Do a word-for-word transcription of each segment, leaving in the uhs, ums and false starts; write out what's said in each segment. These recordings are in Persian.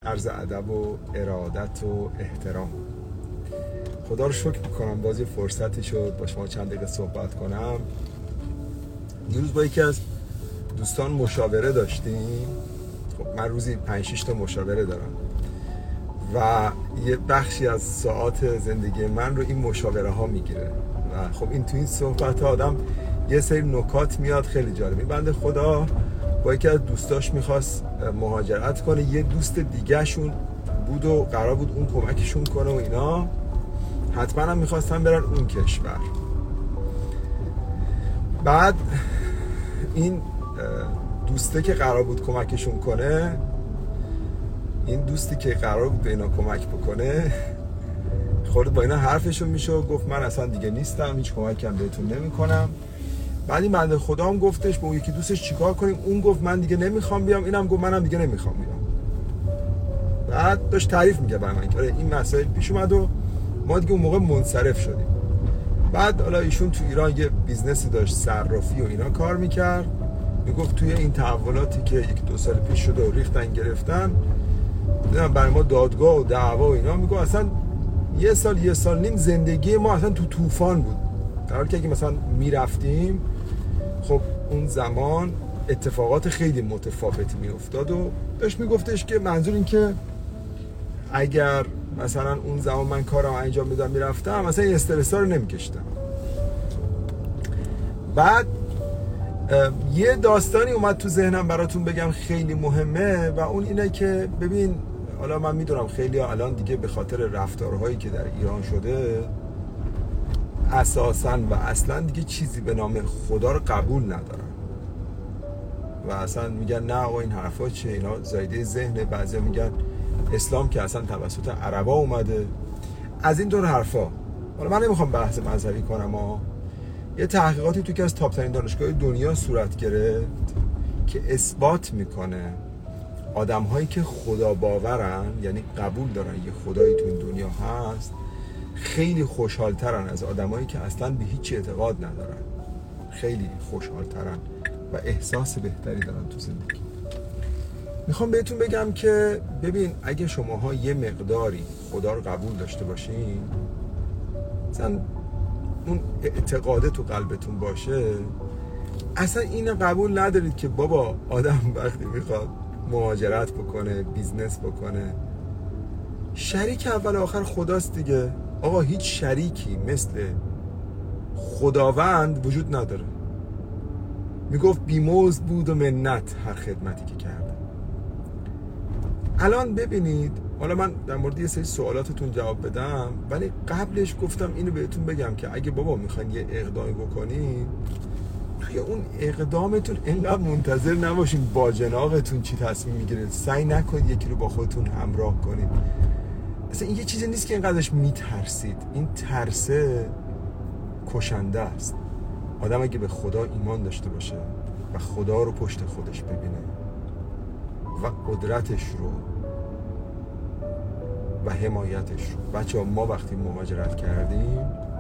عرض ادب و ارادت و احترام. خدا رو شکر میکنم باز یه فرصتی شد با شما چند دقیقه صحبت کنم. دیروز با یکی از دوستان مشاوره داشتیم. خب من روزی پنج شش تا مشاوره دارم و یه بخشی از ساعات زندگی من رو این مشاوره ها میگیره و خب این تو این صحبت ها آدم یه سری نکات میاد خیلی جالب. این بنده خدا با یکی از دوستاش میخواست مهاجرت کنه، یه دوست دیگه شون بود و قرار بود اون کمکشون کنه و اینا، حتما هم میخواستن برن اون کشور. بعد این دوسته که قرار بود کمکشون کنه، این دوستی که قرار بود به اینا کمک بکنه، خورد با اینا حرفشون میشه و گفت من اصلا دیگه نیستم، هیچ کمکی هم بهتون نمیکنم. بعد این بنده خدا هم گفتش با اون یکی دوستش چیکار کنیم، اون گفت من دیگه نمیخوام بیام، اینم گفت منم دیگه نمیخوام بیام. بعد داشت تعریف میگه برای من که این مسائل پیش اومد و ما دیگه اون موقع منصرف شدیم. بعد حالا ایشون تو ایران یه بیزنسی داشت، صرافی و اینا کار میکرد، میگفت توی این تحولاتی که یک دو سال پیش شده و ریختن گرفتن برای ما دادگاه و دعوا و اینا، میگفت اصلا یه سال یه سال نیم زندگی ما اصلا تو طوفان بود. در حالی که اگه مثلا میرفتیم خب اون زمان اتفاقات خیلی متفاوتی میافتاد و داشت میگفتش که منظور این که اگر مثلا اون زمان من کارم انجام میدادم میرفتم مثلا این استرسا رو نمیکشتم. بعد یه داستانی اومد تو ذهنم براتون بگم خیلی مهمه و اون اینه که ببین، حالا من میدونم خیلی ها الان دیگه به خاطر رفتارهایی که در ایران شده اساساً و اصلاً دیگه چیزی به نام خدا رو قبول ندارن و اصلا میگن نه آقا این حرفا چیه، اینا زایده ذهن. بعضی میگن اسلام که اصلا توسط عربا اومده، از این دور حرفا. حالا من نمیخوام بحث مذهبی کنم ها. یه تحقیقاتی تو که از تاپ ترین دانشگاه دنیا صورت گرفت که اثبات میکنه آدم هایی که خدا باورن، یعنی قبول دارن یه خدایی تو این دنیا هست، خیلی خوشحالترن از آدمایی که اصلا به هیچ اعتقاد ندارن. خیلی خوشحالترن و احساس بهتری دارن تو زندگی. میخوام بهتون بگم که ببین، اگه شماها یه مقداری خدا رو قبول داشته باشین، مثلا اون اعتقاده تو قلبتون باشه، اصلا این قبول ندارید که بابا آدم وقتی میخواد مهاجرت بکنه، بیزنس بکنه، شریک اول آخر خداست دیگه. آقا هیچ شریکی مثل خداوند وجود نداره. میگفت بیمزد بود و منت هر خدمتی که کرده. الان ببینید، حالا من در مورد یه سری سوالاتتون جواب بدم، ولی قبلش گفتم اینو بهتون بگم که اگه بابا میخواین یه اقدامی بکنین، توی اون اقدامتون اینقدر منتظر نباشین با جناقتون چی تصمیم میگیرید. سعی نکنید یکی رو با خودتون همراه کنید. اصلا این یه چیزی نیست که اینقدرش میترسید. این ترسه کشنده است. آدم اگه به خدا ایمان داشته باشه و خدا رو پشت خودش ببینه و قدرتش رو و حمایتش رو. بچه ها، ما وقتی مهاجرت کردیم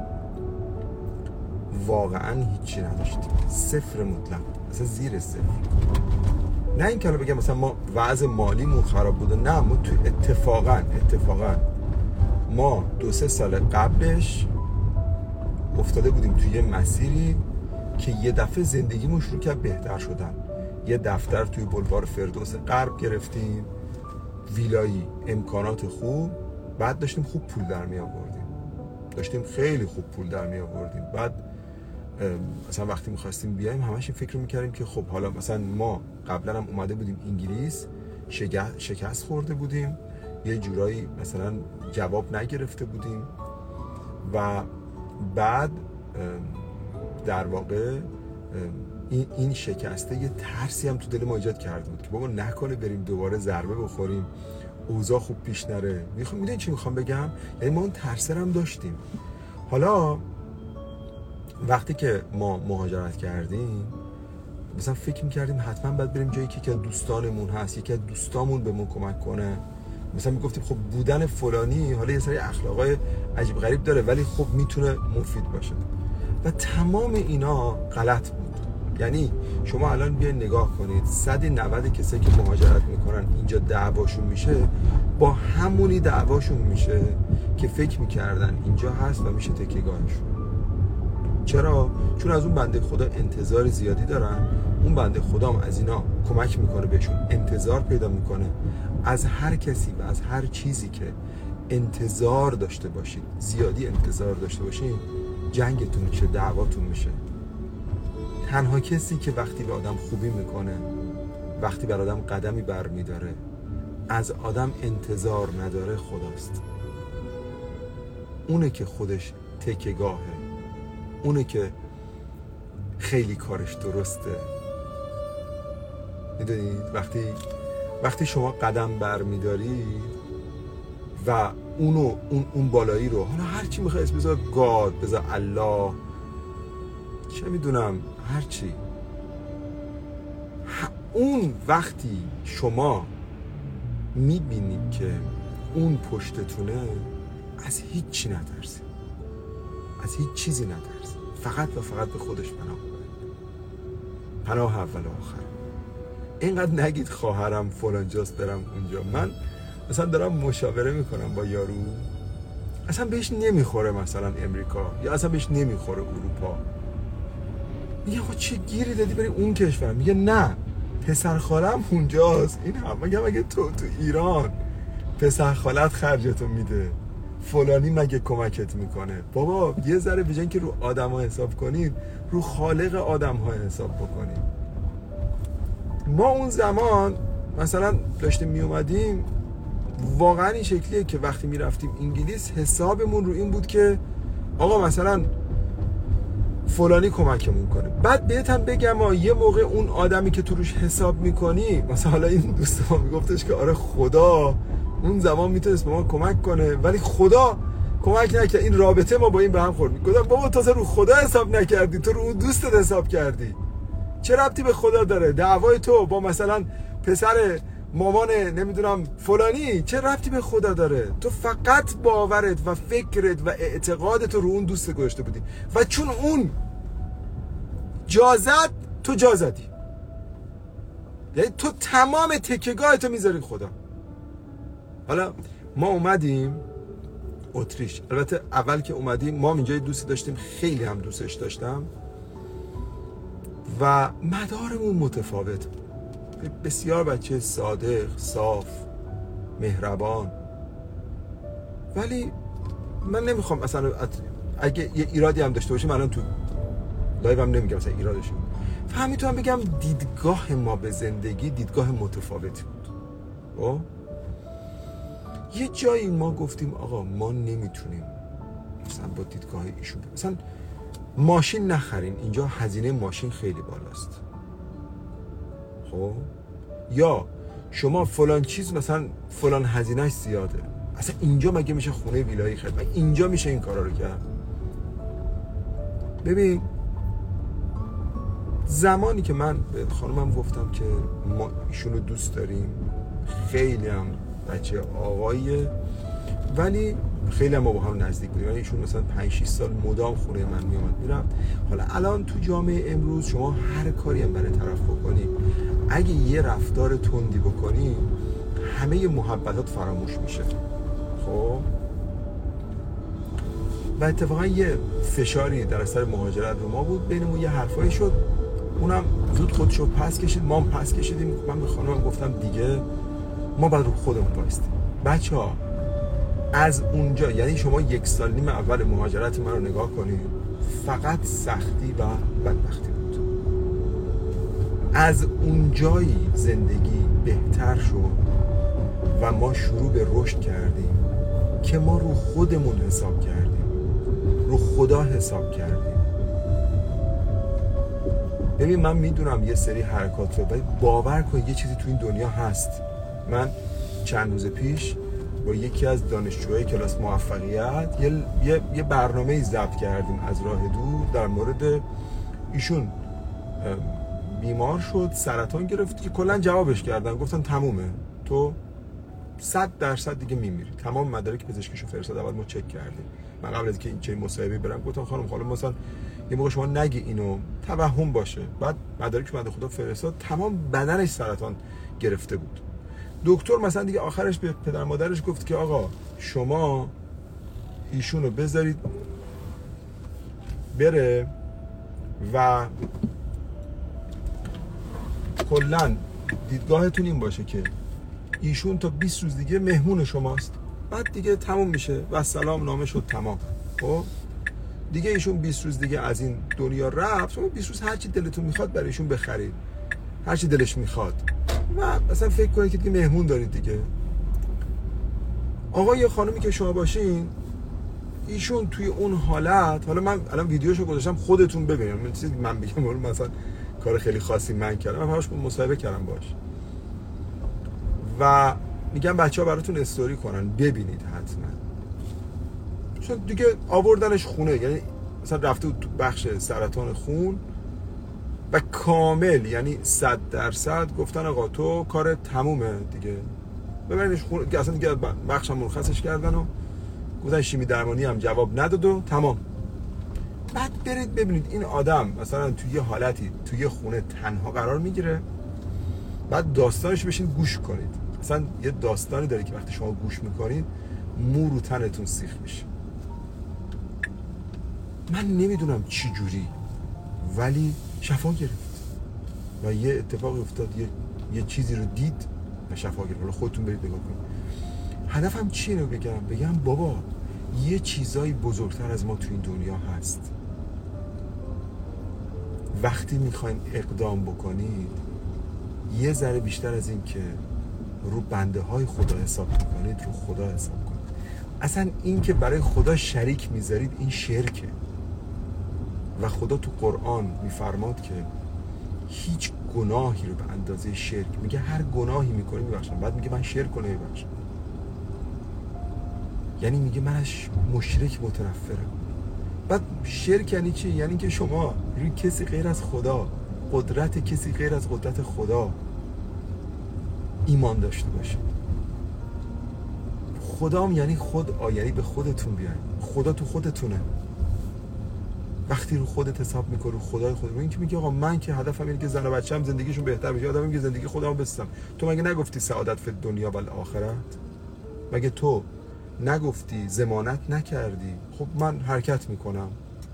واقعا هیچی نداشتیم، صفر مطلق، اصلا زیر صفر. نه این که بگم مثلا ما وضع مالیمون خراب بوده، نه، ما تو اتفاقا اتفاقا ما دو سه سال قبلش افتاده بودیم توی یه مسیری که یه دفعه زندگیمون شروع کرد بهتر شدن. یه دفتر توی بلوار فردوس غرب گرفتیم، ویلایی، امکانات خوب. بعد داشتیم خوب پول در می آوردیم، داشتیم خیلی خوب پول در می آوردیم. بعد مثلا وقتی می‌خواستیم بیایم همش این فکر رو می‌کردیم که خب حالا مثلا ما قبلا هم اومده بودیم انگلیس، شکست خورده بودیم، یه جورایی مثلا جواب نگرفته بودیم و بعد در واقع این این شکسته یه ترسی هم تو دل ما ایجاد کرده بود که بابا نکنه بریم دوباره ضربه بخوریم، اوضاع خوب پیش نره. میخوام میدونید چی میخوام بگم؟ یعنی ما اون ترسه هم داشتیم. حالا وقتی که ما مهاجرت کردیم مثلا فکر میکردیم حتما باید بریم جایی که یکی از دوستانمون هست، یکی از دوستامون بهمون کمک کنه. مثلا میگفتیم خب بودن فلانی حالا یه سری اخلاقای عجیب غریب داره ولی خب میتونه مفید باشه و تمام اینا غلط بود. یعنی شما الان بیاین نگاه کنید صد و نود کسایی که مهاجرت میکنن اینجا دعواشون میشه با همونی دعواشون میشه که فکر میکردن اینجا هست و میشه تکیه‌گاهشون. چرا؟ چون از اون بنده خدا انتظار زیادی دارن، اون بنده خدا هم از اینا کمک میکنه بهشون، انتظار پیدا میکنه. از هر کسی و از هر چیزی که انتظار داشته باشید، زیادی انتظار داشته باشید، جنگتون میشه، دعواتون میشه. تنها کسی که وقتی به آدم خوبی میکنه، وقتی بر آدم قدمی بر میداره، از آدم انتظار نداره خداست. اونه که خودش تکیه‌گاهه، اونه که خیلی کارش درسته. میدونید وقتی وقتی شما قدم بر میداری و اونو اون اون بالایی رو، حالا هر چی میخوای اسم بذار، گاد، بذار الله، چه میدونم، هر چی، اون وقتی شما میبینید که اون پشتتونه، از هیچ چی نترسید، از هیچ چیزی نترسید، فقط و فقط به خودش پناه ببرید. پناه اول و آخر. اینقدر نگید خواهرم فلان جاست برم اونجا. من مثلا دارم مشاوره میکنم با یارو، اصلا بهش نمیخوره مثلا امریکا، یا اصلا بهش نمیخوره اروپا. میگه خب چه گیری دادی بری اون کشور؟ میگه نه، پسر خالم اونجاست. این هم میگم اگه تو تو ایران پسر خالت خرجتو میده، فلانی مگه کمکت میکنه؟ بابا یه ذره بجن که رو آدم ها حساب کنید، رو خالق آدم ها حساب بکنید. ما اون زمان مثلا داشتیم میومدیم، واقعا این شکلیه که وقتی میرفتیم انگلیس حسابمون رو این بود که آقا مثلا فلانی کمکمون کنه. بعد بهتم بگم یه موقع اون آدمی که تو روش حساب میکنی، مثلا این دوست ما میگفتش که آره خدا اون زمان میتونست به ما کمک کنه ولی خدا کمک نکرد، این رابطه ما با این به هم خورد. گفتم بابا تازه رو خدا حساب نکردی، تو رو اون دوستت حساب کردی. چه ربطی به خدا داره؟ دعوای تو با مثلا پسر مامان نمیدونم فلانی چه ربطی به خدا داره؟ تو فقط باورت و فکرت و اعتقادت رو اون دوست گذاشته بودی و چون اون جازت تو جازدی، یعنی تو تمام تکیه‌گاهتو میذاری خدا. حالا ما اومدیم اتریش، البته اول که اومدیم ما اینجا دوستی داشتیم، خیلی هم دوستش داشتم و مدارمون متفاوت، بسیار بچه صادق، صاف، مهربان. ولی من نمیخوام مثلا اگه یه ایرادی هم داشته باشه، من الان تو لایو هم نمیگم مثلا ایرادشه، فهمیتونم بگم دیدگاه ما به زندگی دیدگاه متفاوتی بود. او یه جایی ما گفتیم آقا ما نمیتونیم مثلا با دیدگاه ایشون مثلا ماشین نخرین، اینجا هزینه ماشین خیلی بالاست. خب یا شما فلان چیز مثلا فلان هزینهش زیاده، اصلا اینجا مگه میشه خونه ویلایی خرید؟ مگه اینجا میشه این کارا رو کرد؟ ببین زمانی که من به خانمم گفتم که ما ایشونو دوست داریم، خیلی هم بچه آقاییه ولی خیلی هم ما با هم نزدیک بودیم، یعنی ایشون مثلا پنج شش سال مدام خونه من میامد میرم. حالا الان تو جامعه امروز شما هر کاری هم برای طرف بکنی، اگه یه رفتار تندی بکنی همه محبتات فراموش میشه. خب و اتفاقا یه فشاری در اثر مهاجرت رو ما بود، بینمون یه حرفایی شد، اونم زود خودشو پس کشید، ما هم پس کشیدیم. من به خانمم گفتم دیگه ما باید رو خودمون وایستیم. بچه‌ها از اونجا، یعنی شما یک سال نیم اول مهاجرت من رو نگاه کنید، فقط سختی و بدبختی بود. از اونجایی زندگی بهتر شد و ما شروع به رشد کردیم که ما رو خودمون حساب کردیم، رو خدا حساب کردیم. ببین من میدونم یه سری حرکات رو، ولی باور کن یه چیزی تو این دنیا هست. من چند روز پیش با یکی از دانشجوهای کلاس موفقیت یه, یه،, یه برنامه ضبط کردیم از راه دور در مورد ایشون. بیمار شد، سرطان گرفت که کلا جوابش کردن، گفتن تمومه، تو صد درصد دیگه میمیری. تمام مدارک پزشکیشو فرستاد، اول ما چک کردیم. من قبل از که این چه مصاحبه برم گفتم خانم حالا مثلا یه موقع شما نگی اینو توهم باشه. بعد مدارک بنده خدا فرستاد تمام بدنش سرطان گرفته بود. دکتر مثلا دیگه آخرش به پدر مادرش گفت که آقا شما ایشونو بذارید بره و کلن دیدگاهتون این باشه که ایشون تا بیست روز دیگه مهمون شماست، بعد دیگه تموم میشه و سلام نامه شد تمام. خب دیگه ایشون بیست روز دیگه از این دنیا رفت، شما بیست روز هر چی دلتون میخواد برای ایشون بخرید، هر چی دلش میخواد و مثلا فکر کنید که دیگه مهمون دارید دیگه. آقا یه خانومی که شما باشین، ایشون توی اون حالت، حالا من الان ویدیوشو گذاشتم خودتون ببینید، من چیزی من بگم مثلا کار خیلی خاصی من کردم، من همش مصاحبه کردم باش و میگم بچه‌ها براتون استوری کنن ببینید حتما، چون دیگه آوردنش خونه، یعنی مثلا رفته تو بخش سرطان خون و کامل یعنی صد درصد گفتن آقا تو کار تمومه دیگه ببرینش خونه، که اصلا دیگه بخشم مرخصش کردن و گفتن شیمی درمانی هم جواب نداد و تمام. بعد برید ببینید این آدم مثلا توی یه حالتی توی یه خونه تنها قرار میگیره، بعد داستانش بشین گوش کنید. مثلا یه داستانی داره که وقتی شما گوش میکنید مو رو تنتون سیخ میشه. من نمیدونم چی جوری ولی شفا گرفت و یه اتفاقی افتاد، یه, یه چیزی رو دید و شفا گرفت. حالا خودتون برید نگاه کنید. هدفم چیه رو بگم؟ بگم بابا یه چیزایی بزرگتر از ما تو این دنیا هست. وقتی میخواین اقدام بکنید یه ذره بیشتر از این که رو بنده های خدا حساب میکنید رو خدا حساب کنید. اصلا این که برای خدا شریک میذارید این شرکه و خدا تو قرآن میفرماد که هیچ گناهی رو به اندازه شرک، میگه هر گناهی میکنی میبخشم، بعد میگه من شرک کنه میبخشم. یعنی میگه من از مشرک متنفرم. بعد شرک یعنی چی؟ یعنی که شما روی کسی غیر از خدا، قدرت کسی غیر از قدرت خدا ایمان داشته باشید. خدام یعنی خود آ، یعنی به خودتون بیاین. خدا تو خودتونه. وقتی رو خودت حساب میکنی، رو خدای خودت، این که میگه آقا من که هدفم اینه که زن و بچه‌م زندگیشون بهتر بشه، آدمم که زندگی خودمو بسازم. تو مگه نگفتی سعادت فی دنیا و آخرت؟ مگه تو نگفتی ضمانت نکردی؟ خب من حرکت میکنم.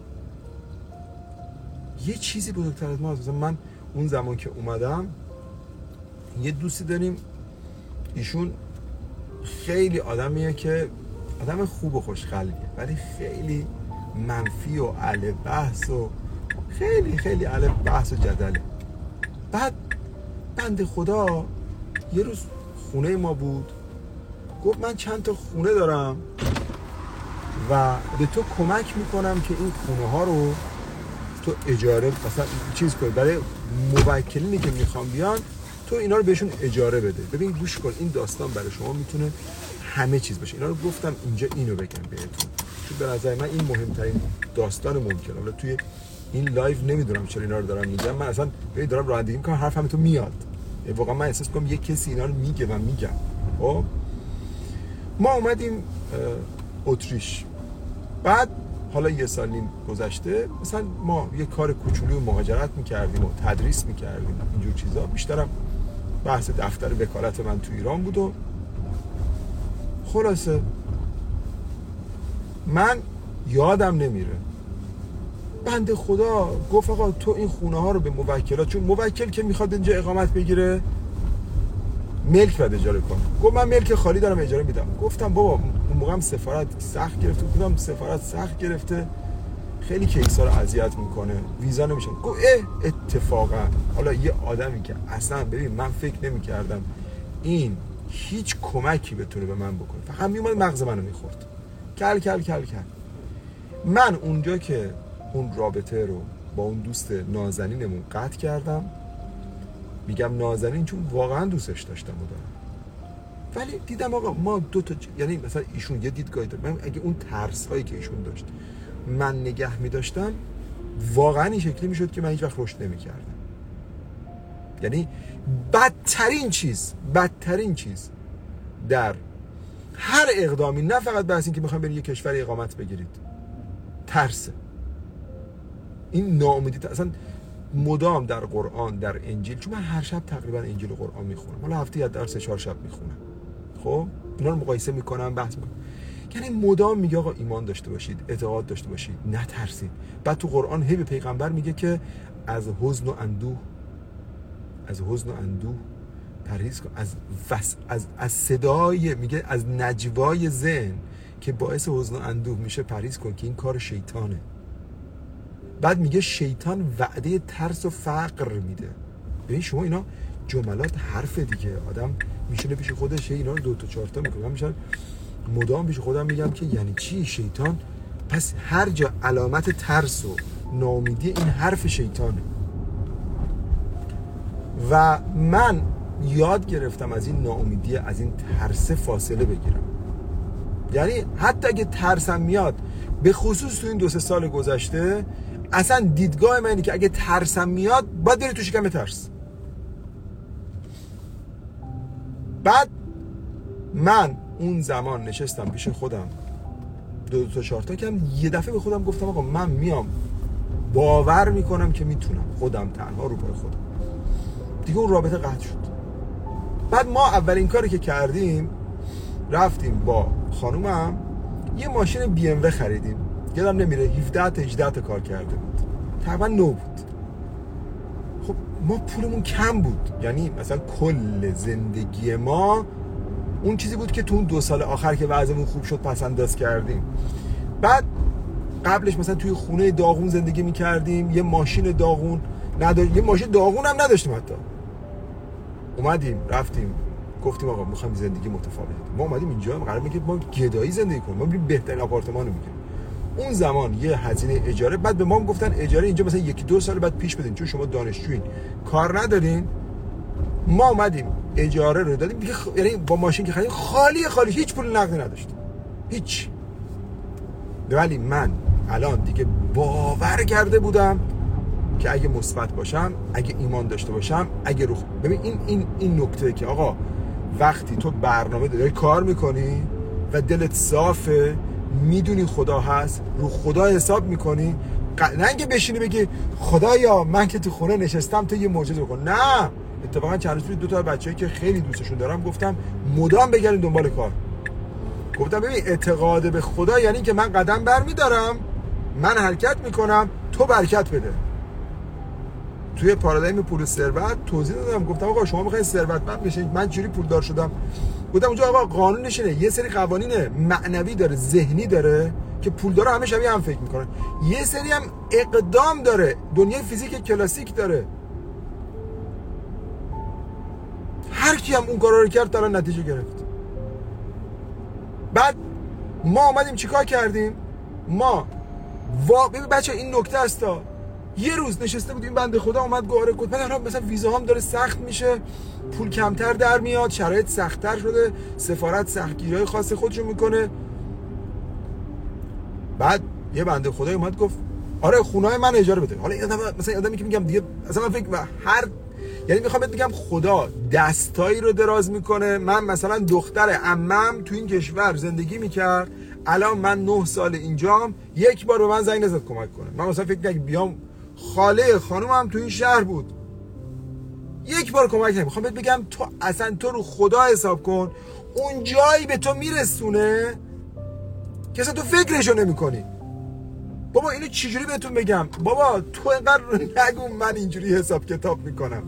یه چیزی بزرگتر از ما هست. من اون زمان که اومدم یه دوستی داریم، ایشون خیلی آدمیه که آدم خوب و خوشخلقه ولی خیلی منفی و اهل بحث و خیلی خیلی اهل بحث و جدله. بعد بنده خدا یه روز خونه ما بود، گفت من چند تا خونه دارم و به تو کمک میکنم که این خونه ها رو تو اجاره مثلا چیز کنی، برای موکلینی که میخوام بیان تو اینا رو بهشون اجاره بده. ببین گوش کن، این داستان برای شما میتونه همه چیز باشه. اینا رو گفتم اینجا اینو بگم بهتون، چون به نظر من این مهمترین داستان ممکنه. حالا توی این لایو نمیدونم چرا اینا رو دارم میگم، من اصلا ببین دارم رانندگی میکنم حرفم تو میاد، واقعا من احساس میکنم یه کسی اینا رو میگه و میگم. خب ما اومدیم اتریش، بعد حالا یه سال نیم گذشته مثلا ما یه کار کوچولو مهاجرت میکردیم و تدریس میکردیم اینجور چیزا، بیشترم بحث دفتر وکالت من تو ایران بود. و خلاصه من یادم نمیره بنده خدا گفت آقا تو این خونه ها رو به موکلات، چون موکل که میخواد اینجا اقامت بگیره ملک بده اجاره کن. گفت من ملک خالی دارم اجاره میدم. گفتم بابا اون موقع هم سفارت سخت گرفته، گفتم سفارت سخت گرفته خیلی کیسا رو اذیت میکنه، ویزا نمیشه. گفت اه اتفاقا حالا یه آدمی که اصلا ببین من فکر نمیکردم این هیچ کمکی بتونه به من بکنه، فقط میومد مغز منو میخورد کل کل کل کل. من اونجا که اون رابطه رو با اون دوست نازنینمون قطع کردم، میگم نازنین چون واقعا دوستش داشتم و دارم، ولی دیدم آقا ما دو تا ج... یعنی مثلا ایشون یه دیدگاهی داره، من اگه اون ترس هایی که ایشون داشت من نگه میداشتم واقعا این شکلی میشد که من هیچ وقت رشد نمیکردم. یعنی بدترین چیز بدترین چیز در هر اقدامی، نه فقط بحث این که میخوام برید یه کشور اقامت بگیرید، ترسه. این ناامیدی اصلا مدام در قرآن، در انجیل، چون من هر شب تقریبا انجیل و قرآن میخونم، حالا هفته یا در سه چهار شب میخونم، خب اینا رو مقایسه میکنم، بحث میکنم، یعنی مدام میگه آقا ایمان داشته باشید، اعتقاد داشته باشید، نترسید. بعد تو قرآن هی به پیغمبر میگه که از حزن و اندوه از حزن و اندوه پرهیز کن، از وس... از از صدای، میگه از نجوای ذهن که باعث حزن و اندوه میشه پرهیز کن که این کار شیطانه. بعد میگه شیطان وعده ترس و فقر میده. ببین شما اینا جملات حرف دیگه، آدم میشونه پیش خودش اینا رو دو تا چهار تا میکنه. من میشن مدام پیش خودم میگم که یعنی چی شیطان؟ پس هر جا علامت ترس و ناامیدی این حرف شیطانه. و من یاد گرفتم از این ناامیدی، از این ترس فاصله بگیرم. یعنی حتی اگه ترسم میاد، به خصوص تو این دو سه سال گذشته اصلا دیدگاه من اینه که اگه ترسم میاد باید بری تو شکم ترس. بعد من اون زمان نشستم پیش خودم دو, دو تا چهار تا کم، یه دفعه به خودم گفتم آقا من میام باور میکنم که میتونم خودم تنها رو پای خودم. دیگه اون رابطه قطع شد. بعد ما اولین کاری که کردیم رفتیم با خانومم یه ماشین بی ام و خریدیم، یادم نمیره هفده تا هجده تا کار کرده بود، تقریبا نو بود. خب ما پولمون کم بود، یعنی مثلا کل زندگی ما اون چیزی بود که تو اون دو سال آخر که وضعمون خوب شد پس انداز کردیم. بعد قبلش مثلا توی خونه داغون زندگی میکردیم، یه ماشین داغون نداشتیم، یه ماشین داغون هم نداشتیم. حتی اومدیم رفتیم گفتیم آقا میخوایم زندگی متفاوت. ما اومدیم اینجا قراره میگه ما گدایی زندگی کنیم، ما بریم بهترین آپارتمان رو میگیریم. اون زمان یه هزینه اجاره، بعد به ما گفتن اجاره اینجا مثلا یکی دو سال بعد پیش بدین چون شما دانشجویین کار ندارین. ما اومدیم اجاره رو دادیم دیگه، خ... یعنی با ماشین که خریدیم خالی خالی، هیچ پول نقدی نداشتیم، هیچ. ولی من الان دیگه باور کرده بودم که اگه مثبت باشم، اگه ایمان داشته باشم، اگه رو ببین این این این نکته که آقا وقتی تو برنامه داری کار میکنی و دلت صافه، میدونی خدا هست، رو خدا حساب میکنی، نه اینکه بشینی بگی خدایا من که تو خونه نشستم تو یه معجزه بکن. نه، اتفاقا چند روز پیش دو تا بچه‌ای که خیلی دوستشون دارم گفتم مدام بگردین دنبال کار. گفتم ببین اعتقاد به خدا یعنی که من قدم برمیدارم، من حرکت میکنم، تو برکت بده. توی پارادایم پول و ثروت توضیح دادم، گفتم آقا شما میخواین ثروتمند بشین، من چجوری پولدار شدم؟ گفتم اونجا آقا قانونش اینه، یه سری قوانین معنوی داره، ذهنی داره که پولدارا همه شبیه هم فکر میکنن، یه سری هم اقدام داره، دنیای فیزیک کلاسیک داره. هر کی هم اون کارا رو کرد تا الان نتیجه گرفت. بعد ما اومدیم چیکار کردیم؟ ما وا ببین بچه این نکته است تا یه روز نشسته بودیم بنده خدا اومد گواره گفت من مثلا ویزا هم داره سخت میشه، پول کمتر در میاد، شرایط سخت‌تر شده، سفارت سختگیری‌های خاص خودشو میکنه. بعد یه بنده خدای اومد گفت آره خونه‌های من اجاره بده. حالا آدم مثلا آدمی که میگم دیگه اصلا من فکر هر یعنی میخوام بهت بگم خدا دستایی رو دراز میکنه. من مثلا دختر عمم تو این کشور زندگی میکرد، الان من نه سال اینجام، یک بار به من زنگ نزد کمک کنه. من مثلا فکر نکنم بیام، خاله خانومم تو این شهر بود، یک بار کمک نکنه. میخوام بهت بگم تو اصلا تو رو خدا حساب کن، اون جایی به تو میرسونه که اصلا تو فکرشو نمیکنی. بابا اینو چجوری بهتون بگم؟ بابا تو اینقدر نگو من اینجوری حساب کتاب میکنم.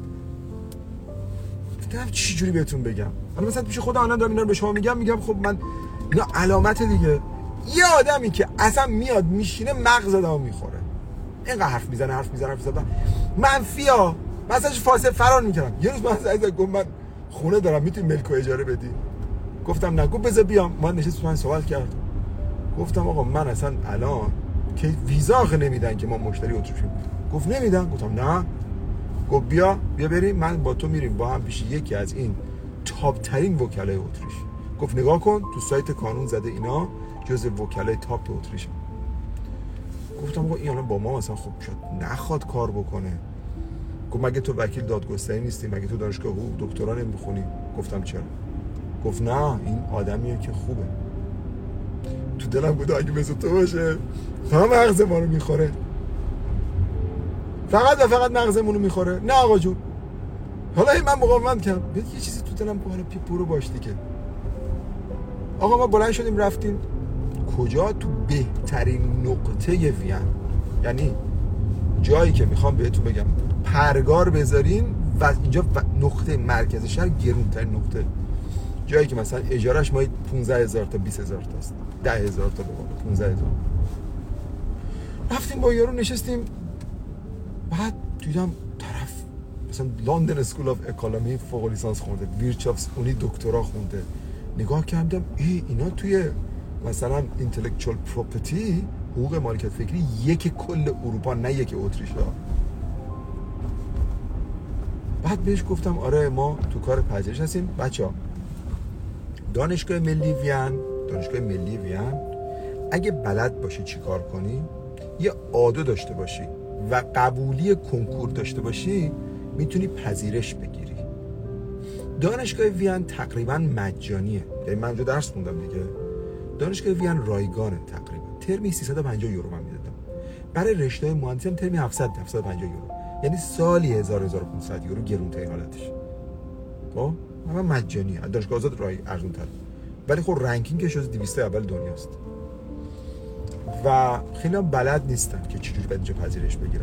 گفتم چجوری بهتون بگم؟ حالا مثلا پیش خودم الان دارم اینا رو به شما میگم، میگم خب من اینا علامت دیگه. یه آدمی که اصلا میاد میشینه مغز آدمو میخوره، اینقدر حرف میزنه حرف میزنه حرف میزنه منفیا، مثلا فاصله فرار میکردم. یه روز من زنگ زد گفت من خونه دارم میتونی ملک و اجاره بدی؟ گفتم نه. گفت بذار بیام. ما نشستیم من صحبت کردم، گفتم آقا من اصلا الان که ویزا آخه نمیدن که ما مشتری اتریشیم. گفت نمیدن. گفتم نه. گفت بیا بیا بریم، من با تو میریم با هم پیش یکی از این تاپ ترین وکلای اتریش. گفت نگاه کن تو سایت کانون زده اینا جزء وکلای تاپ اتریش. گفتم آقا این الان با ما مثلا خوب شد نخواد کار بکنه. گفت مگه تو وکیل دادگستری نیستی؟ مگه تو دانشگاه حقوق دکترا نمیخونی؟ گفتم چرا. گفت نه این آدمیه که خوبه. تو دلم بود اگه مثل تو باشه هم مغز ما رو میخوره. فقط و فقط مغزمون رو میخوره. نه آقا جون. حالا من مقاومت کردم، یه چیزی تو دلم حالا پیپورو باش دیگه. آقا ما بلند شدیم رفتیم کجا؟ تو بهترین نقطه وین، یعنی جایی که میخوام بهتون بگم پرگار بذارین و اینجا نقطه مرکز شهر گرونترین نقطه، جایی که مثلا اجارش ماهی پانزده هزار تا بیست هزار تاست، ده هزار تا به بالا پانزده هزار. رفتیم با یارو نشستیم، بعد دیدم طرف مثلا لندن اسکول آف اکونومی فوق لیسانس خونده، ویرچافت اونی دکترا خونده. نگاه کردم ای اینا توی مثلا اینتלקچوال پراپرتی، حقوق مالکیت فکری، یک کل اروپا نه یک اتریش ها. بعد بهش گفتم آره ما تو کار پذیرش هستیم بچه‌ها. دانشگاه ملی وین، دانشگاه ملی وین اگه بلد باشی چی کار کنی، یه آدو داشته باشی و قبولی کنکور داشته باشی، میتونی پذیرش بگیری. دانشگاه وین تقریبا مجانیه، یعنی من اونجا درس خوندم دیگه. دانشگاه وین رایگانه، تقریبا ترمی سیصد و پنجاه یورو من میدادم. برای رشته مهندسی هم ترمی هفتصد هفتصد و پنجاه یورو، یعنی سالی هزار هزار و پانصد یورو گرونترین حالتش. خب من مجانیه. دانشگاه آزاد رای ارزون تر، ولی خب رنکینگش از دویست اول دنیاست و خیلی هم بلد نیستن که چجوری باید اینجا پذیرش بگیرن.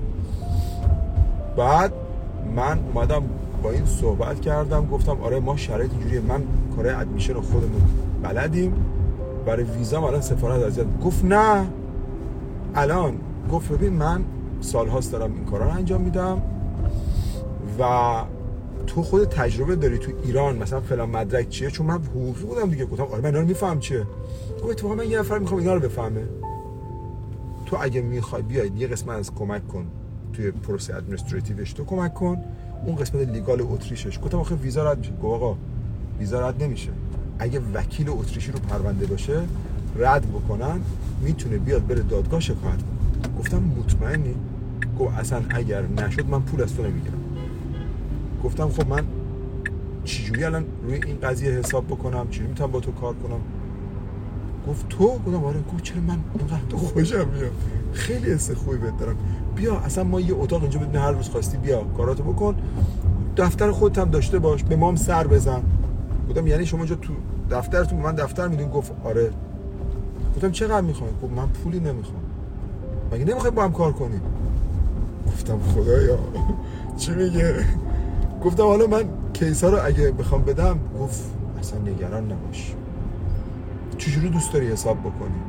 بعد من اومدم با این صحبت کردم، گفتم آره ما شرایط اینجوریه، من کارهای ادمیشن رو خودمون بلدیم، برای ویزام الان سفارت اذیت. گفت نه الان، گفت ببین من سالهاست دارم این کارا رو انجام میدم و تو خود تجربه داری تو ایران مثلا فلان مدرک چیه، چون من حقوقی بودم دیگه. گفتم آره من اینا رو میفهم چیه. گفت اتفاقا من یه نفر میخوام اینا رو بفهمه، تو اگه میخوای بیاید یه قسمت از کمک کن توی پروسه ادمنستراتیوش، تو کمک کن اون قسمت لیگال اتریشش. گفتم آخه ویزا رد میشه. گفت آقا ویزا رد نمیشه، اگه وکیل اتریشی رو پرونده باشه رد بکنن میتونه بیاد بره دادگاه شکایت کنه. گفتم مطمئنی؟ گفت اصلا اگر نشد من پول از تو نمیگیرم. گفتم خب من چجوری الان روی این قضیه حساب بکنم، چجوری میتونم با تو کار کنم؟ گفت تو؟ گفتم آره. گفت چرا من اینقدر تو خوشم میاد، خیلی حس خوبی بهت دارم، بیا اصلا ما یه اتاق اینجا بدون، هر روز خواستی بیا کاراتو بکن، دفتر خودت هم داشته باش، به ما هم سر بزن. گفتم یعنی شما اینجا تو دفترتون من دفتر میدین؟ گفت آره. گفتم چقدر میخوای؟ گفت من پولی نمیخوام. مگه نمیخوای با هم کار کنیم؟ گفتم خدایا چی میگه؟ گفتم حالا من کیسا رو اگه بخوام بدم، گفت اصلا نگران نباش، چجوری دوست داری حساب بکنی؟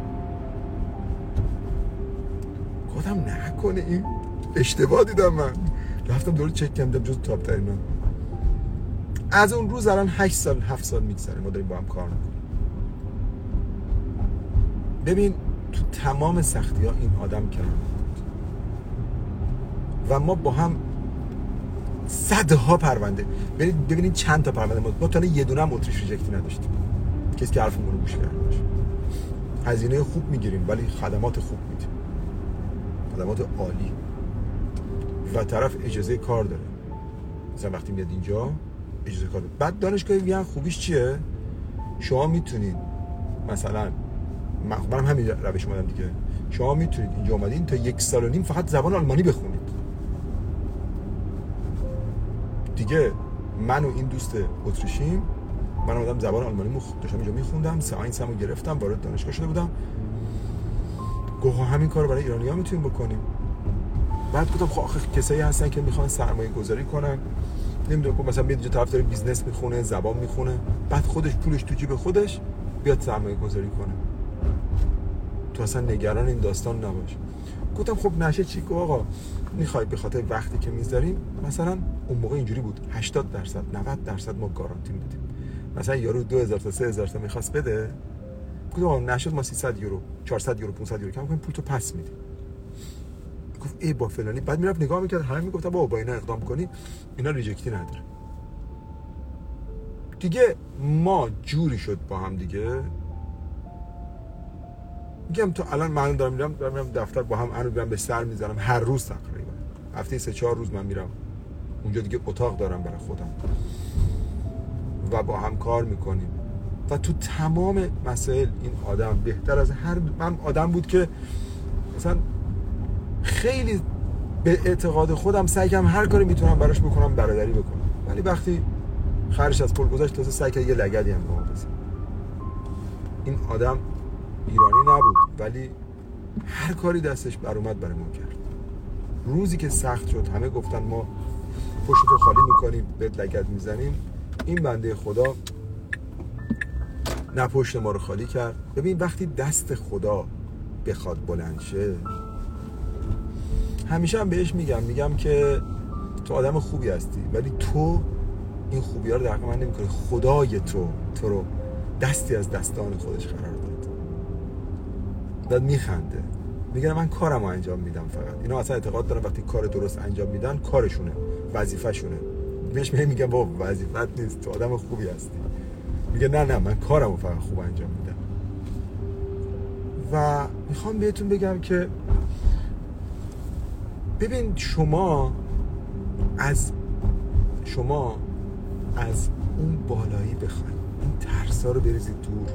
گفتم نکنه این اشتباه دیدم. من رفتم دور چک کردم جز تاپ ترین من. از اون روز الان هشت سال هفت سال میگذره ما داریم با هم کار میکنیم. ببین تو تمام سختی ها این آدم کنار بود و ما با هم صدها پرونده، برید ببینید چند تا پرونده ما ما تا یه دونه هم اتریش ریجکتی نداشتیم، کسی که حرفمون رو گوش کرده باشه. هزینه خوب میگیریم ولی خدمات خوب میدیم، خدمات عالی، و طرف اجازه کار داره. مثلا وقتی میاد اینجا اجازه کار داره. بعد دانشگاه وین خوبیش چیه؟ شما میتونید مثلا منم همین روش اومدم دیگه، شما میتونید اینجا اومدین تا یک سال و نیم فقط زبان آلمانی بخونید دیگه. من و این دوست اتریشیم، من اومدم زبان آلمانی مو داشتم اینجا میخوندم، ساینسمو گرفتم، وارد دانشگاه شده بودم. گفت همین کارو برای ایرانی‌ها میتونیم بکنیم. بعد گفتم خب آخه کسایی هستن که میخوان سرمایه گذاری کنن، نمیدونم خب مثلا میاد اینجا طرف داره بیزنس میخونه، زبان میخونه، بعد خودش پولش تو جیب خودش بیاد سرمایه گذاری کنه، تو اصلا نگران این داستان نباش. گفتم خب نشه چی؟ گفت آقا میخوای به خاطر وقتی که میذاریم، مثلا اون موقع اینجوری بود هشتاد درصد نود درصد ما گارانتی میدادیم. مثلا یارو دو هزار تا سه هزار تا میخواست بده، گفتم آقا نشد ما سیصد یورو چهارصد یورو پانصد یورو کم کنیم پول تو پس میدیم. گفت ای با فلانی. بعد میرفت نگاه میکرد، همه میگفتن بابا با اینا اقدام کنی اینا ریجکتی نداره دیگه. ما جوری شد با هم دیگه. میگم تو الان من دارم میرم دارم میرم دفتر با هم انو میرم به سر میزنم هر روز تقریبا، هفته سه چهار روز من میرم اونجا دیگه، اتاق دارم برای خودم و با هم کار میکنیم. و تو تمام مسائل این آدم بهتر از هر من آدم بود که مثلا خیلی به اعتقاد خودم سعی کردم هر کاری میتونم براش بکنم برادری بکنم، ولی وقتی خرش از پل گذاشت تازه سعی کرد یه لگدی هم به ما بزنه. این آدم ایرانی نبود ولی هر کاری دستش بر اومد برای ما کرد. روزی که سخت شد همه گفتن ما پشتو خالی میکنیم به لگد میزنیم، این بنده خدا نه پشت ما رو خالی کرد. ببین وقتی دست خدا بخواد بلند شه، همیشه هم بهش میگم میگم که تو آدم خوبی هستی ولی تو این خوبی ها رو در من نمی کنی. خدای تو تو رو دستی از دستان خودش قرار داد. بعد میخنده میگه من کارم رو انجام میدم. فقط اینا اصلا اعتقاد دارن وقتی کار درست انجام میدن کارشونه، وظیفه شونه. بهش میگم بابا وظیفت نیست، تو آدم خوبی هستی. میگه نه نه من کارم رو فقط خوب انجام میدم. و میخوام بهتون بگم که ببین شما از شما از اون بالایی بخواید این ترسا رو بریزید دور،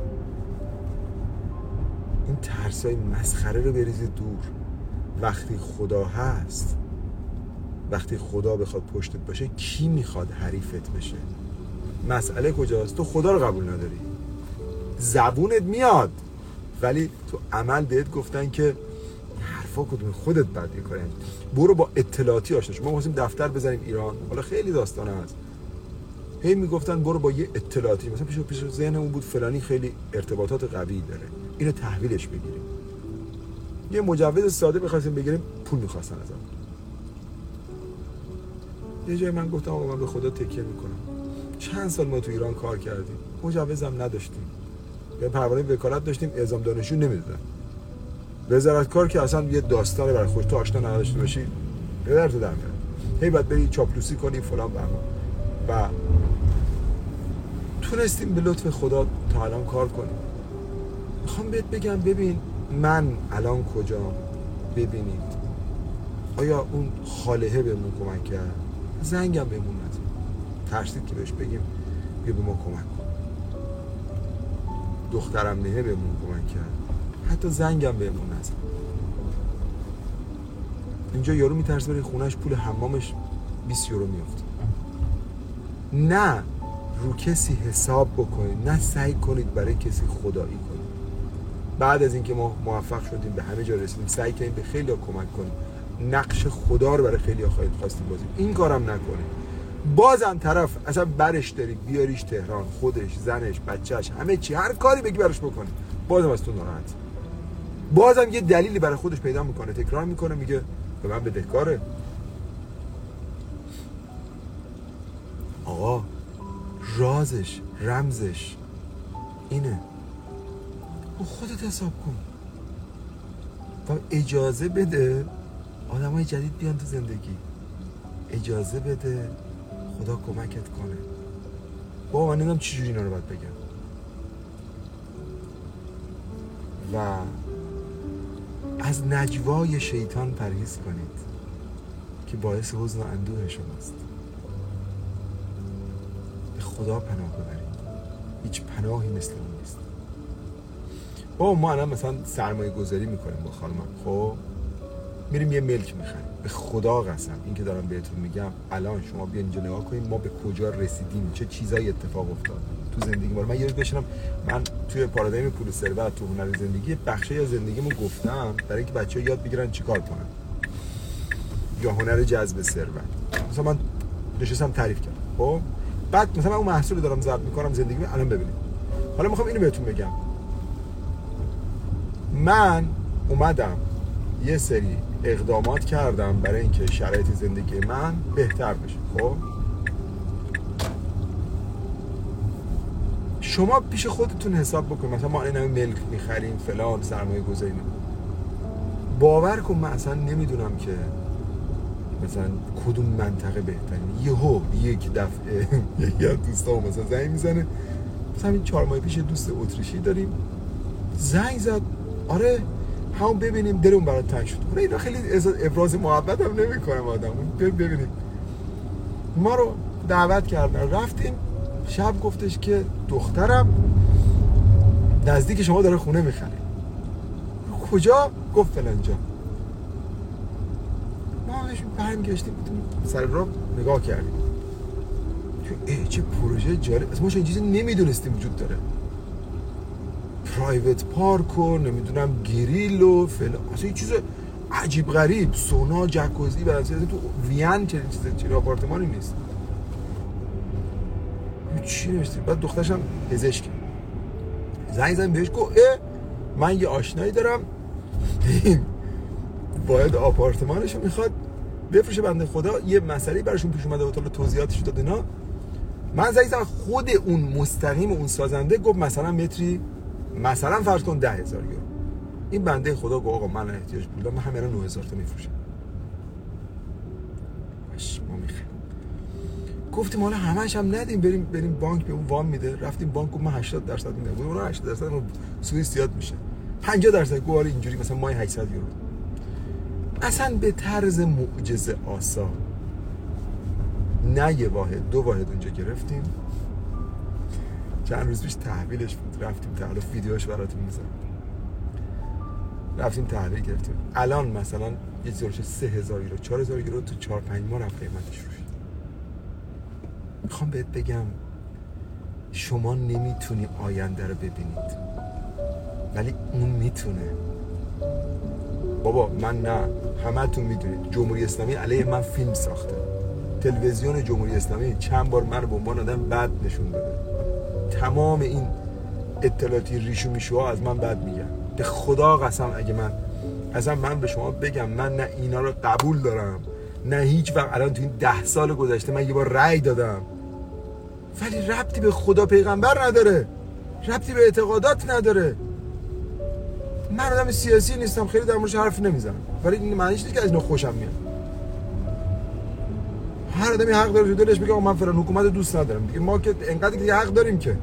این ترسای مسخره رو بریزید دور. وقتی خدا هست، وقتی خدا بخواد پشتت باشه، کی میخواد حریفت بشه؟ مسئله کجاست؟ تو خدا رو قبول نداری، زبونت میاد ولی تو عمل بهت گفتن که حرفا کدوم خودت بعد این کاری انجام. برو با اطلاعاتی آشنا شو. ما می‌خواستیم دفتر بزنیم ایران، حالا خیلی داستانه هست. هی میگفتن برو با یه اطلاعاتی، مثلا پیش پیش ذهنمون بود فلانی خیلی ارتباطات قوی داره، اینو تحویلش بگیریم. یه مجوز ساده بخواستیم بگیریم، پول می‌خواستن ازمون. یه جای من گفتم آقا من به خدا تکیه میکنم. چند سال ما تو ایران کار کردیم، مجوزم نداشتیم، به پروانه وکالت داشتیم، اعزام دانشجو نمیدادن. وزارت کار که اصلا یه داستانه برای خودت، تو آشنا نداشته باشی پدر تو در میاد. هی بعد بری چاپلوسی کنی فلان بهمان. و تونستیم به لطف خدا تا الان کار کنیم. میخوام بهت بگم ببین من الان کجام، ببینید آیا اون خالهه بهمون کمک کرد؟ زنگم بهمون نزد، ترسید که بهش بگیم بیا به ما کمک کن. دخترم نهه بهمون کمک کرد، حتی زنگم بهمون نزد. اینجا یارو میترسه بره خونهش پول حمامش بیست یورو میفته. نه رو کسی حساب بکنید، نه سعی کنید برای کسی خدایی کنید. بعد از اینکه ما موفق شدیم به همه جا رسیدیم، سعی کنید به خیلی ها کمک کنید، نقش خدا رو برای خیلی ها خواهید خواستیم بازیم. این کارم نکنید. بازم طرف اصلا برش دارید بیاریش تهران، خودش، زنش، بچهش، همه چی، هر کاری بگی براش بکنید، بازم از تو ناراحت. بازم یه دلیلی برای خودش پیدا میکنه، تکرار میکنه، میگه به من بدهکاره. آقا رازش، رمزش اینه، با خودت حساب کن و اجازه بده آدمای جدید بیان تو زندگی. اجازه بده خدا کمکت کنه. بابا من نمیدونم چجوری اینا رو باید بگم. و از نجوای شیطان پرهیز کنید که باعث حزن و اندوه شماست. به خدا پناه ببرید، هیچ پناهی مثل اون نیست. بابا ما الان مثلا سرمایه گذاری میکنیم با خانمم، خب میریم یه ملک میخریم. به خدا قسم این که دارم بهتون میگم، الان شما بیاین اینجا نگاه کنید ما به کجا رسیدیم، چه چیزایی اتفاق افتاد تو زندگی ما. من یه روز بشینم، من توی پارادایم پول ثروت تو هنر زندگی بخشی از زندگیمو گفتم برای اینکه بچه‌ها یاد بگیرن چیکار کنن، یا هنر جذب ثروت. مثلا من نشستم تعریف کردم، خب بعد مثلا من اون محصول دارم ضبط میکنم زندگی رو. الان ببینید، حالا میخوام اینو بهتون بگم. من اومدم یه سری اقدامات کردم برای اینکه شرایط زندگی من بهتر بشه. خب شما پیش خودتون حساب بکنید، مثلا ما این همه ملک میخریم فلان، سرمایه گذاری نمیم. باور کن من اصلا نمیدونم که مثلا کدوم منطقه بهترین. یهو یک دفعه یکی از دوستام مثلا زنگ میزنه، مثلا این چهار ماه پیش دوست اتریشی داریم، زنگ زد، آره همون ببینیم دلمون برات تنگ شد. اون اینا خیلی ابراز محبت هم نمی‌کنه آدم. اون ببینیم ما رو دعوت کردن، رفتیم. شب گفتش که دخترم نزدیک شما داره خونه میخره. کجا؟ گفت فلان جا. ما داشتیم برمیگشتیم سر راه نگاه کردیم ای چه پروژه جالب، از ما چه این چیزی نمیدونستیم وجود داره، پرایوت پارک و نمیدونم گریل و فلان، اصلا این چیز عجیب غریب، سونا، جکوزی و از تو وین چه چیز چه آپارتمانی نیست. چی نوشتیم؟ بعد دخترش هم پزشکی زنگ زدم بهش گفت اه من یه آشنایی دارم باید آپارتمانشو میخواد بفروشه بنده خدا، یه مسئله براشون پیش اومده و تو توضیحاتش داد اینا. من زنگ زدم خود اون مستقیم اون سازنده گفت مثلا متری مثلا فرض کن ده هزار یورو. این بنده خدا گفت آقا من احتیاج پول دارم، من همین نه هزار تا میفروشم. باش ما میخریم. گفتیم حالا همش هم ندیم بریم بریم بانک به اون وام میده. رفتیم بانک گفت من هشتاد درصد میدم. گفتم اون هشتاد درصد ما سوئیس زیاد میشه. پنجاه درصد گفت آره اینجوری مثلا ماهی هشتصد یورو. اصلا به طرز معجزه آسا نه یه واحد دو واحد اونجا گرفتیم. چند روز پیش تحویلش بود، رفتیم تحویل ویدیوش براتون میذارم. رفتیم تحویل گرفتیم. الان مثلا یه چیزی روش سه هزار یورو چهار هزار یورو تو چهار پنج ماه رفت قیمتش روش. میخوام بهت بگم شما نمیتونی آینده رو ببینید ولی اون میتونه. بابا من نه، همه تون میدونید جمهوری اسلامی علیه من فیلم ساخته. تلویزیون جمهوری اسلامی چند بار من رو به عنوان آدم بد نشون داده. تمام این اطلاعاتی ریشو میشوها از من بد میگن. به خدا قسم اگه من اصلا من به شما بگم من نه اینا رو قبول دارم نه هیچ وقت الان تو این ده سال گذشته من یه بار رأی دادم، ولی ربطی به خدا پیغمبر نداره، ربطی به اعتقادات نداره. من آدم سیاسی نیستم، خیلی در موردش حرف نمیزنم، ولی این معنیش نیست که از اینا خوشم میاد. هر آدمی حق داره تو دلش بگه من فلان حکومت دوست ندارم دیگه، ما که انقدر که حق داریم که.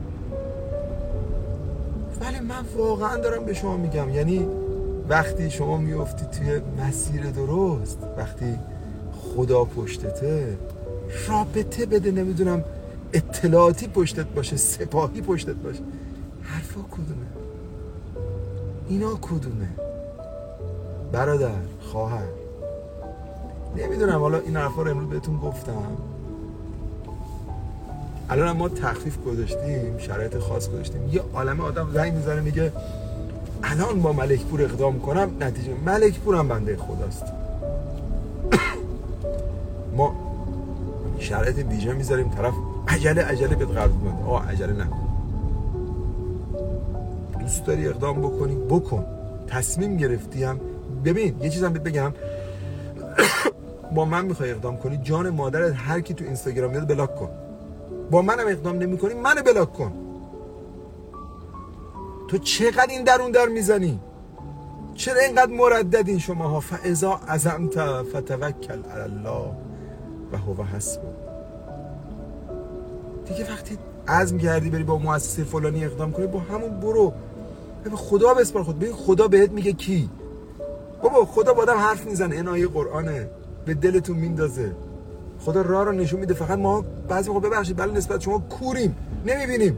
ولی من واقعا دارم به شما میگم، یعنی وقتی شما میافتی توی مسیر درست، وقتی خدا پشتته، رابطه بده، نمیدونم اطلاعاتی پشتت باشه، سپاهی پشتت باشه، حرفا کدومه؟ اینا کدومه؟ برادر، خواهر، نمیدونم. حالا این حرفا رو امروز بهتون گفتم. الان ما تخفیف گذاشتیم، شرایط خاص گذاشتیم، یه عالمه آدم زنگ میزنه میگه الان با ملکپور اقدام کنم نتیجه ملکپور هم بنده خداست. ما شرایط ویژه میذاریم طرف عجله عجله به قرض بنده. آه عجله نکن، دوست داری اقدام بکنی بکن، تصمیم گرفتی هم. ببین یه چیزم بهت بگم، با من میخوای اقدام کنی جان مادرت هر کی تو اینستاگرام میاد بلاک کن. با منم اقدام نمی‌کنی منو بلاک کن. تو چقدر این درون در میزنی؟ چرا اینقدر مرددین شماها؟ فاذا عزمت فتوکل علی الله و هو حسبک. دیگه وقتی عزم کردی بری با مؤسسه فلانی اقدام کنی، با همون برو به خدا بسپار خود. ببین خدا بهت میگه کی؟ بابا خدا با آدم حرف میزنه، این آیه قرآنه، به دلتون میندازه. خدا راه رو نشون میده، فقط ما بعضی موقع ببخشید بله نسبت شما کوریم نمیبینیم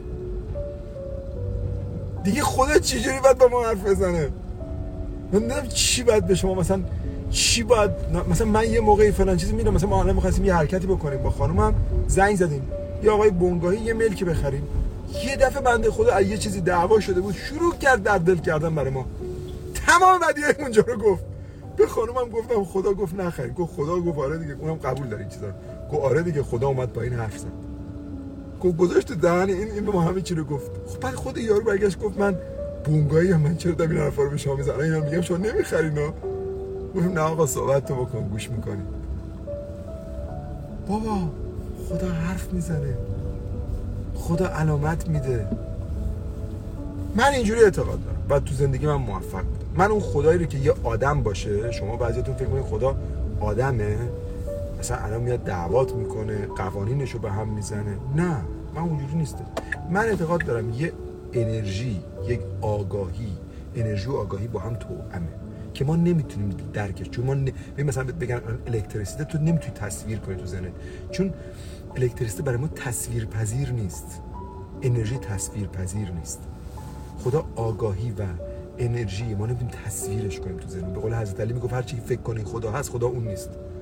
دیگه. خدا چجوری باید با ما حرف بزنه؟ من نمیدونم چی باید به شما مثلا چی باید مثلا من یه موقعی فلان چیزی میدونم، مثلا ما الان می‌خواستیم یه حرکتی بکنیم با خانومم، زنگ زدیم یه آقای بنگاهی یه ملکی بخریم، یه دفعه بنده خدا از یه چیزی دعوا شده بود شروع کرد در دل کردن برای ما، تمام بدیه اونجا رو گفت. به خانومم گفتم خدا گفت نخرید، گفت خدا گفت آره دیگه، اونم قبول داره این چیزا، گفت آره دیگه خدا اومد با این حرف زد، گفت گذاشت دهن این این به ما همه چی رو گفت. خب بعد خود یارو برگشت گفت من بونگایی ام، من چرا دارم این حرفا رو به شما میزنم؟ اینا میگم شما نمیخرینا. گفتم نه آقا صحبت تو بکن، گوش میکنی. بابا خدا حرف میزنه، خدا علامت میده. من اینجوری اعتقاد دارم و تو زندگی من موفق بودم. من اون خدایی رو که یه آدم باشه، شما بعضیتون فکر کنید خدا آدمه مثلا الان میاد دعوات میکنه قوانینشو به هم میزنه، نه من اونجوری نیستم. من اعتقاد دارم یه انرژی، یک آگاهی، انرژی و آگاهی با هم توأمه که ما نمیتونیم درکش. چون ما ن... مثلا بگن الکتریسیته تو نمیتونی تصویر کنی تو ذهنت، چون الکتریسیته برای ما تصویر پذیر نیست، انرژی تصویر پذیر نیست. خدا آگاهی و انرژی ما نمیتونیم تصویرش کنیم تو ذهن. به قول حضرت علی میگفت هر چی فکر کنی خدا هست، خدا اون نیست.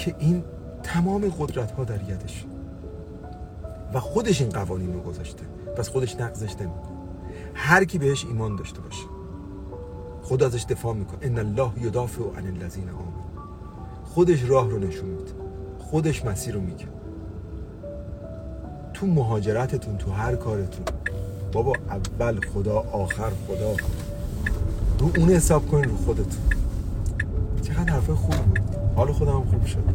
که این تمام قدرت ها در یدش و خودش این قوانین رو گذاشته، پس خودش نقضش نمیکنه. هر کی بهش ایمان داشته باشه خدا ازش دفاع میکنه. ان الله یدافع عن الذین آمنوا. خودش راه رو نشون میده، خودش مسیر رو میگه. تو مهاجرتتون، تو هر کارتون، بابا اول خدا آخر خدا، رو اون حساب کنین، رو خودتون. چقدر حرفای خوب بود، حال خودم هم خوب شد،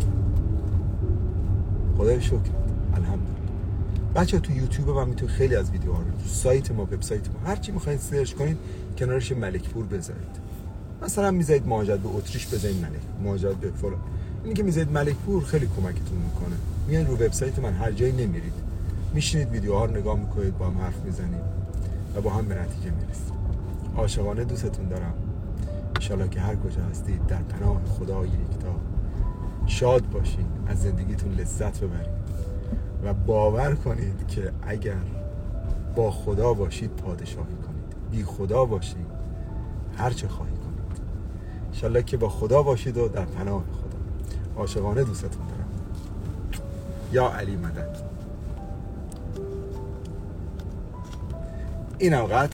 خدای شکر، الحمدلله. بچه تو یوتیوب من میتونید خیلی از ویدیوها رو، تو سایت ما، وبسایت ما، هر چی میخواین سرچ کنین کنارش ملکپور بذارید. مثلا میذارید مهاجرت به اتریش بذارید ملک، مهاجرت به فلان. اینی که میذارید ملکپور خیلی کمکتون میکنه. میان رو وبسایت من، هر جایی نمیرید، میشینید ویدیوها رو نگاه میکنید، با هم حرف میزنیم و با هم به نتیجه میرسیم. عاشقانه دوستتون دارم. ان شاءالله که هر کجا هستید در پناه خدای یکتا شاد باشین، از زندگیتون لذت ببرید و باور کنید که اگر با خدا باشید پادشاهی کنید، بی خدا باشید هر چه خواهی کنید. ان شاءالله که با خدا باشید و در پناه خدا. عاشقانه دوستتون دارم. یا علی مدد. این اوقات